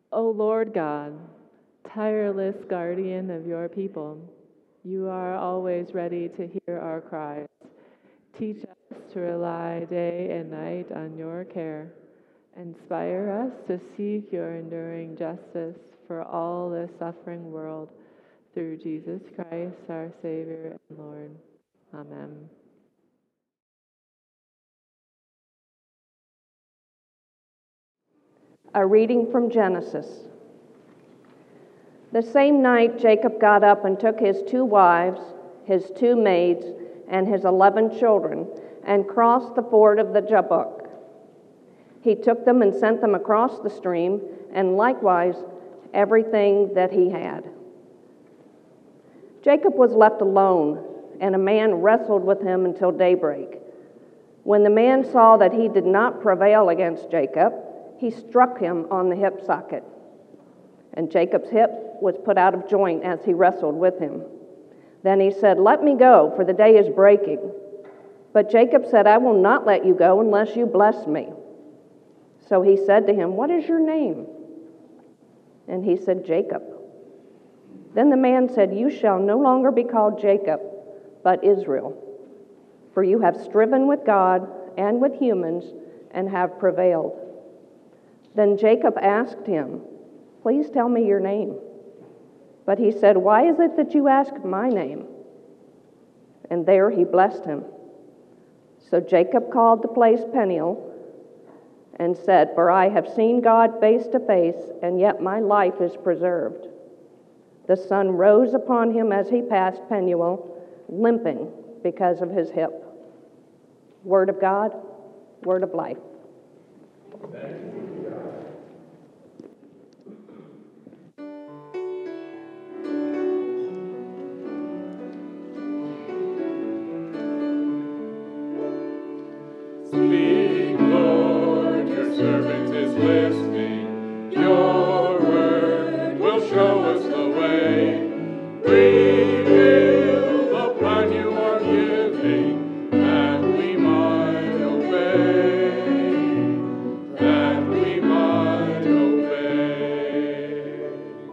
O Lord God, tireless guardian of your people, you are always ready to hear our cries. Teach us to rely day and night on your care. Inspire us to seek your enduring justice for all the suffering world, through Jesus Christ, our Savior and Lord. Amen. A reading from Genesis. The same night Jacob got up and took his 2 wives, his 2 maids, and his 11 children, and crossed the ford of the Jabbok. He took them and sent them across the stream, and likewise everything that he had. Jacob was left alone, and a man wrestled with him until daybreak. When the man saw that he did not prevail against Jacob, he struck him on the hip socket, and Jacob's hip was put out of joint as he wrestled with him. Then he said, "Let me go, for the day is breaking." But Jacob said, "I will not let you go unless you bless me." So he said to him, "What is your name?" And he said, "Jacob." Then the man said, "You shall no longer be called Jacob, but Israel, for you have striven with God and with humans and have prevailed." Then Jacob asked him, "Please tell me your name." But he said, "Why is it that you ask my name?" And there he blessed him. So Jacob called the place Peniel and said, "For I have seen God face to face, and yet my life is preserved." The sun rose upon him as he passed Peniel, limping because of his hip. Word of God, word of life. Speak, Lord, your servant is listening. Your word will show us the way. Reveal the plan you are giving, that we might obey. That we might obey.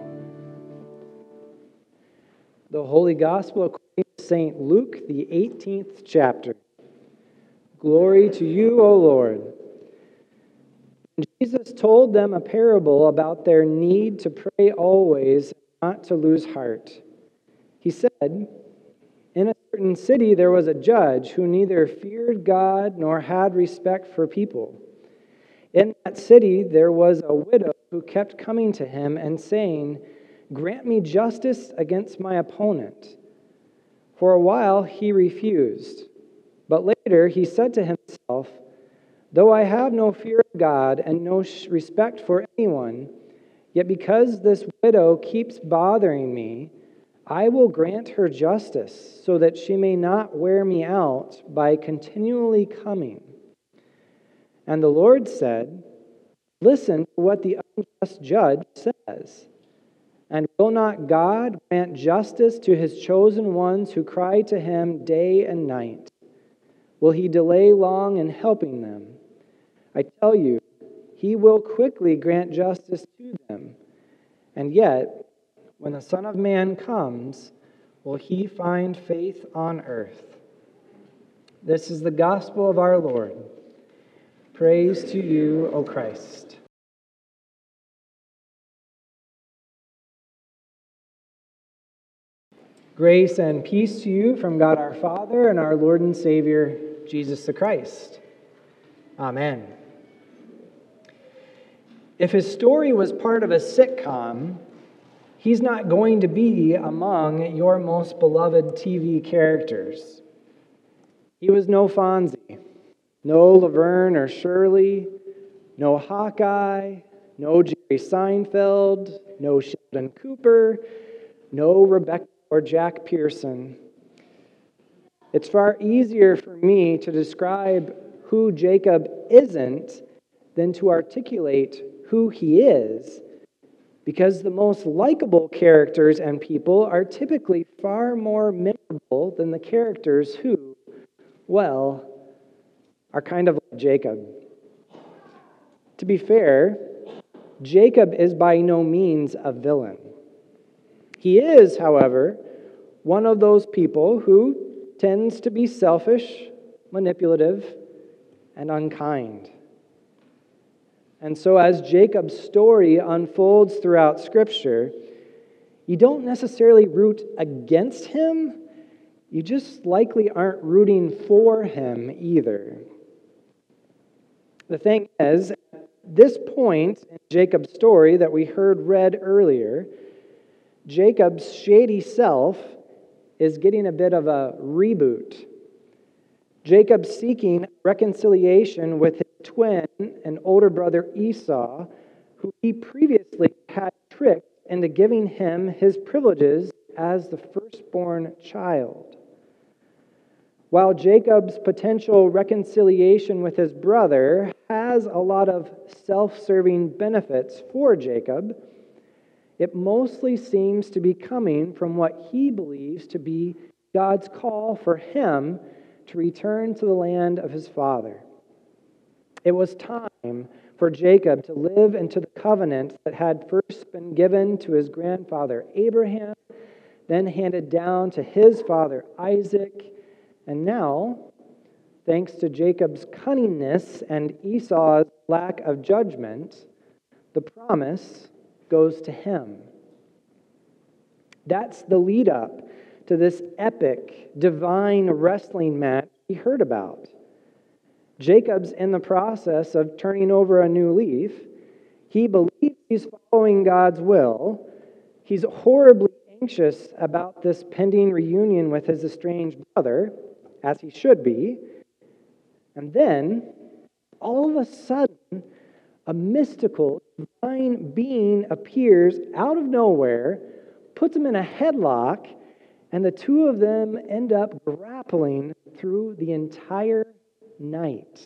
The Holy Gospel according to St. Luke, the 18th chapter. Glory to you, O Lord. Jesus told them a parable about their need to pray always, not to lose heart. He said, "In a certain city there was a judge who neither feared God nor had respect for people. In that city there was a widow who kept coming to him and saying, 'Grant me justice against my opponent.' For a while he refused. But later he said to himself, 'Though I have no fear of God and no respect for anyone, yet because this widow keeps bothering me, I will grant her justice so that she may not wear me out by continually coming.' And the Lord said, 'Listen to what the unjust judge says. And will not God grant justice to his chosen ones who cry to him day and night? Will he delay long in helping them? I tell you, he will quickly grant justice to them. And yet, when the Son of Man comes, will he find faith on earth?'" This is the gospel of our Lord. Praise to you, O Christ. Grace and peace to you from God our Father and our Lord and Savior, Jesus the Christ. Amen. If his story was part of a sitcom, he's not going to be among your most beloved TV characters. He was no Fonzie, no Laverne or Shirley, no Hawkeye, no Jerry Seinfeld, no Sheldon Cooper, no Rebecca or Jack Pearson. It's far easier for me to describe who Jacob isn't than to articulate who he is, because the most likable characters and people are typically far more memorable than the characters who, well, are kind of like Jacob. To be fair, Jacob is by no means a villain. He is, however, one of those people who tends to be selfish, manipulative, and unkind. And so as Jacob's story unfolds throughout Scripture, you don't necessarily root against him, you just likely aren't rooting for him either. The thing is, at this point in Jacob's story that we heard read earlier, Jacob's shady self is getting a bit of a reboot. Jacob's seeking reconciliation with his twin and older brother Esau, who he previously had tricked into giving him his privileges as the firstborn child. While Jacob's potential reconciliation with his brother has a lot of self-serving benefits for Jacob, it mostly seems to be coming from what he believes to be God's call for him to return to the land of his father. It was time for Jacob to live into the covenant that had first been given to his grandfather Abraham, then handed down to his father Isaac, and now, thanks to Jacob's cunningness and Esau's lack of judgment, the promise goes to him. That's the lead up to this epic, divine wrestling match we heard about. Jacob's in the process of turning over a new leaf. He believes he's following God's will. He's horribly anxious about this pending reunion with his estranged brother, as he should be. And then, all of a sudden, a mystical, divine being appears out of nowhere, puts him in a headlock, and the two of them end up grappling through the entire night.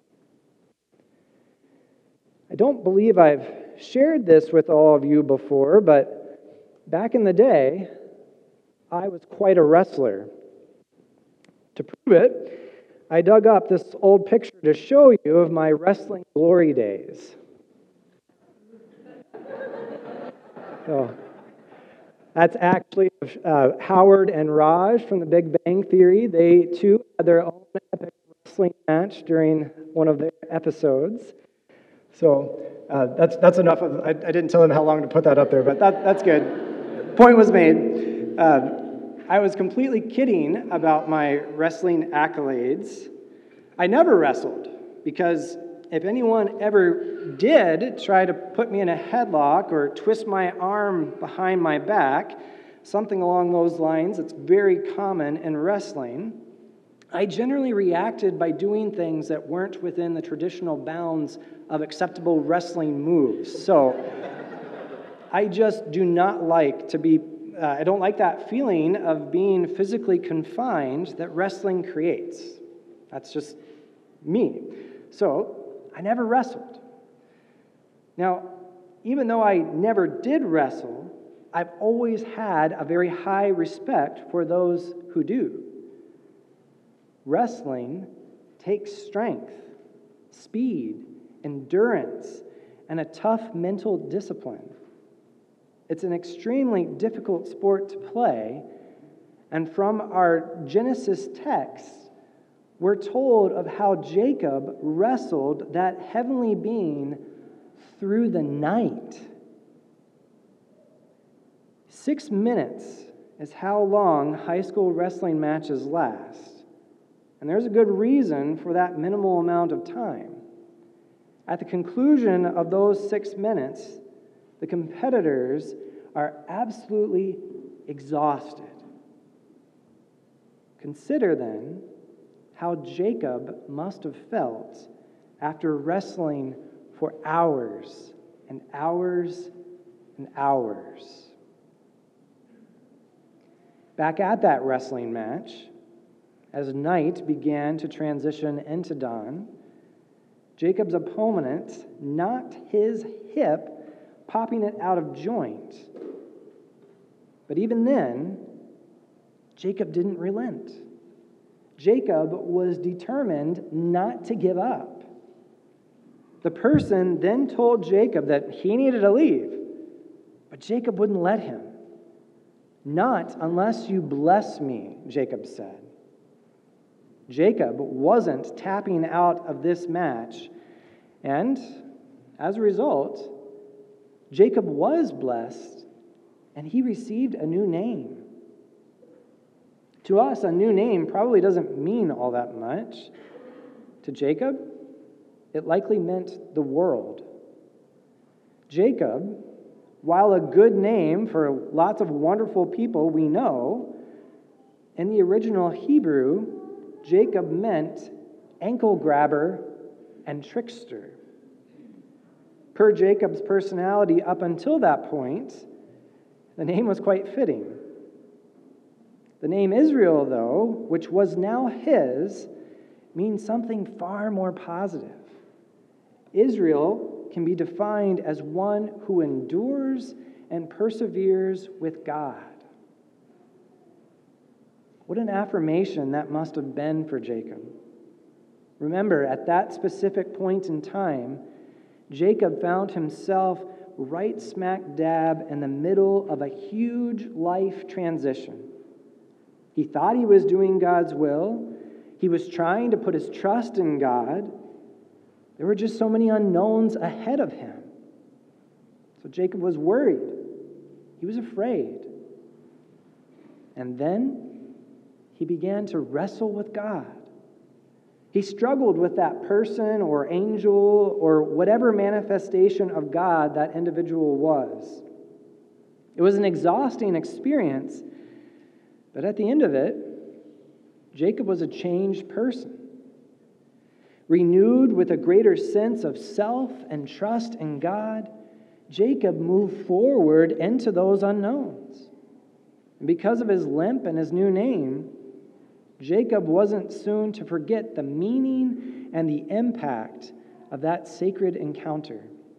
I don't believe I've shared this with all of you before, but back in the day, I was quite a wrestler. To prove it, I dug up this old picture to show you of my wrestling glory days. So, that's actually Howard and Raj from The Big Bang Theory. They too had their own epic wrestling match during one of their episodes. So that's enough of. I didn't tell them how long to put that up there, but that's good. Point was made. I was completely kidding about my wrestling accolades. I never wrestled because if anyone ever did try to put me in a headlock or twist my arm behind my back, something along those lines that's very common in wrestling, I generally reacted by doing things that weren't within the traditional bounds of acceptable wrestling moves. So I just do not like to be I don't like that feeling of being physically confined that wrestling creates. That's just me. So I never wrestled. Now, even though I never did wrestle, I've always had a very high respect for those who do. Wrestling takes strength, speed, endurance, and a tough mental discipline. It's an extremely difficult sport to play, and from our Genesis text, we're told of how Jacob wrestled that heavenly being through the night. 6 minutes is how long high school wrestling matches last, and there's a good reason for that minimal amount of time. At the conclusion of those 6 minutes, the competitors are absolutely exhausted. Consider then how Jacob must have felt after wrestling for hours and hours and hours. Back at that wrestling match, as night began to transition into dawn, Jacob's opponent knocked his hip, popping it out of joint. But even then, Jacob didn't relent. Jacob was determined not to give up. The person then told Jacob that he needed to leave, but Jacob wouldn't let him. "Not unless you bless me," Jacob said. Jacob wasn't tapping out of this match, and as a result, Jacob was blessed, and he received a new name. To us, a new name probably doesn't mean all that much. To Jacob, it likely meant the world. Jacob, while a good name for lots of wonderful people we know, in the original Hebrew, Jacob meant ankle grabber and trickster. Per Jacob's personality up until that point, the name was quite fitting. The name Israel, though, which was now his, means something far more positive. Israel can be defined as one who endures and perseveres with God. What an affirmation that must have been for Jacob. Remember, at that specific point in time, Jacob found himself right smack dab in the middle of a huge life transition. He thought he was doing God's will. He was trying to put his trust in God. There were just so many unknowns ahead of him. So Jacob was worried. He was afraid. And then he began to wrestle with God. He struggled with that person or angel or whatever manifestation of God that individual was. It was an exhausting experience, but at the end of it, Jacob was a changed person. Renewed with a greater sense of self and trust in God, Jacob moved forward into those unknowns. And because of his limp and his new name, Jacob wasn't soon to forget the meaning and the impact of that sacred encounter.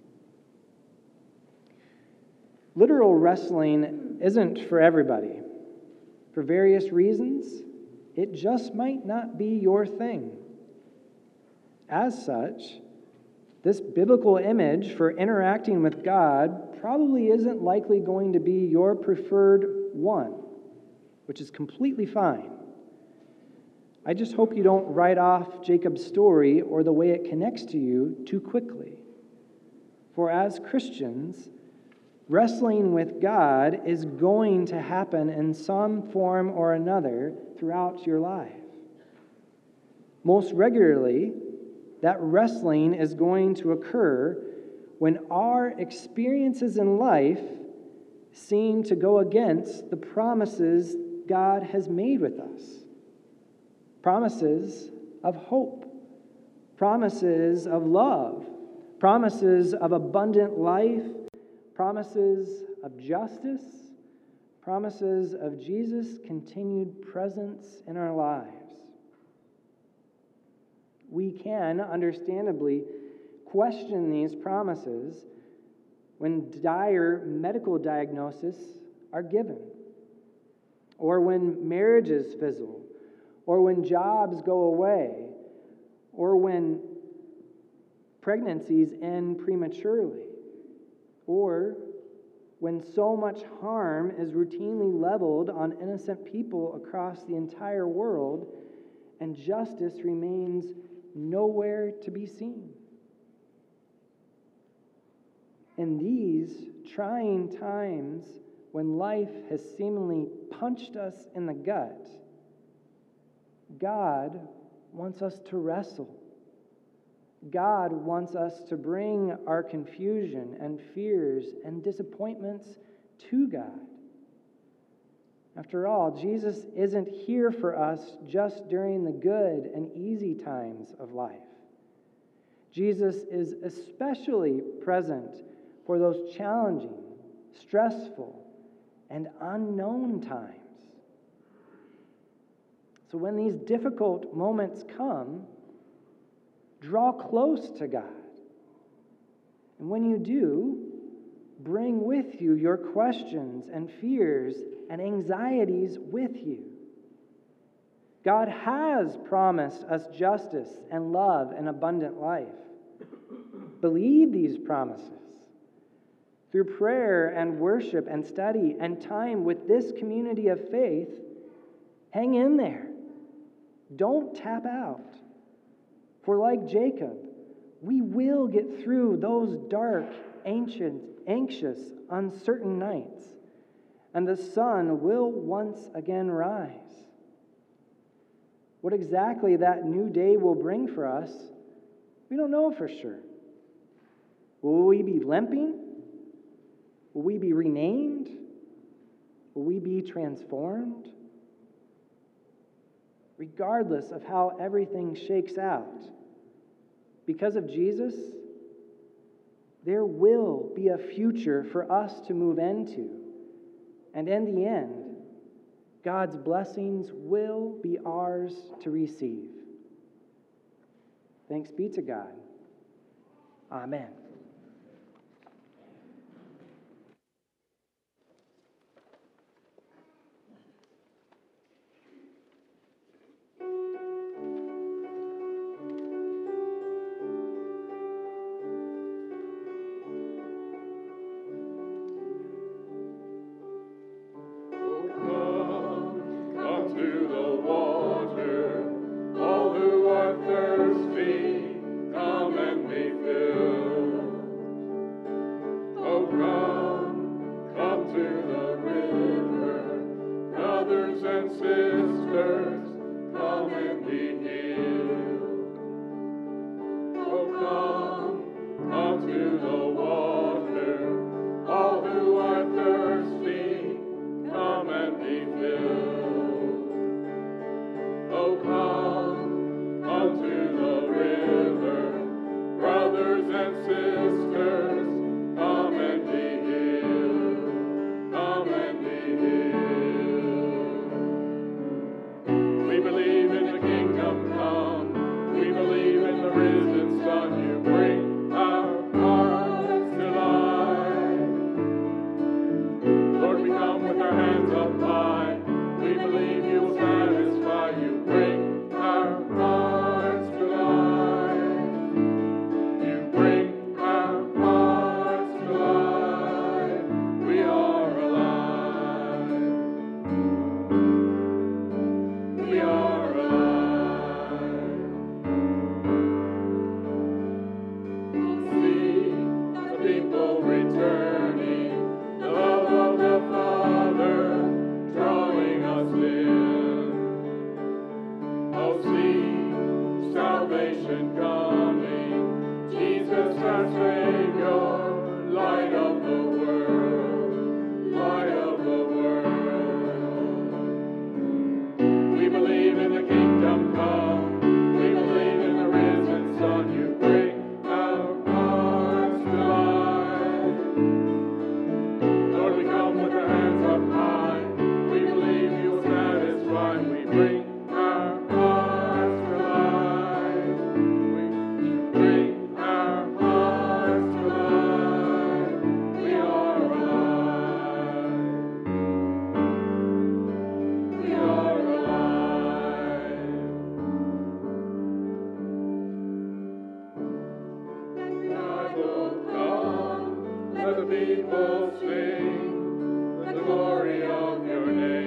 Literal wrestling isn't for everybody. For various reasons, it just might not be your thing. As such, this biblical image for interacting with God probably isn't likely going to be your preferred one, which is completely fine. I just hope you don't write off Jacob's story or the way it connects to you too quickly. For as Christians, wrestling with God is going to happen in some form or another throughout your life. Most regularly, that wrestling is going to occur when our experiences in life seem to go against the promises God has made with us. Promises of hope, promises of love, promises of abundant life, promises of justice, promises of Jesus' continued presence in our lives. We can, understandably, question these promises when dire medical diagnoses are given, or when marriages fizzle, or when jobs go away, or when pregnancies end prematurely, or when so much harm is routinely leveled on innocent people across the entire world and justice remains nowhere to be seen. In these trying times when life has seemingly punched us in the gut, God wants us to wrestle. God wants us to bring our confusion and fears and disappointments to God. After all, Jesus isn't here for us just during the good and easy times of life. Jesus is especially present for those challenging, stressful, and unknown times. So when these difficult moments come, draw close to God. And when you do, bring with you your questions and fears and anxieties with you. God has promised us justice and love and abundant life. Believe these promises. Through prayer and worship and study and time with this community of faith, hang in there. Don't tap out. For like Jacob, we will get through those dark, anxious, uncertain nights, and the sun will once again rise. What exactly that new day will bring for us, we don't know for sure. Will we be limping? Will we be renamed? Will we be transformed? Regardless of how everything shakes out, because of Jesus, there will be a future for us to move into. And in the end, God's blessings will be ours to receive. Thanks be to God. Amen. Come to the water, all who are thirsty, come and be filled. Oh, come to the river, brothers and sisters, come and be healed. Oh, come to the water, all who are thirsty, come and be filled. Oh, come to the river, brothers and sisters, come and be healed, come and be healed. We believe in the kingdom come, we believe in the risen Son, you bring our hearts to life. Lord, we come with our hands up high, we believe you will satisfy, you bring our hearts to life. You bring our hearts to life. We are alive. We are alive. See the people returning, the love of the Father drawing us in. Oh, see salvation coming, Jesus our Savior, light of the world, light of the world. We believe in the kingdom come, we believe in the risen Son, you bring our hearts to life. Lord, we come with our hands up high, we believe you will satisfy, we bring our hearts to life. We bring our hearts to life. We are alive. We are alive. God will come, let the people sing the glory of your name.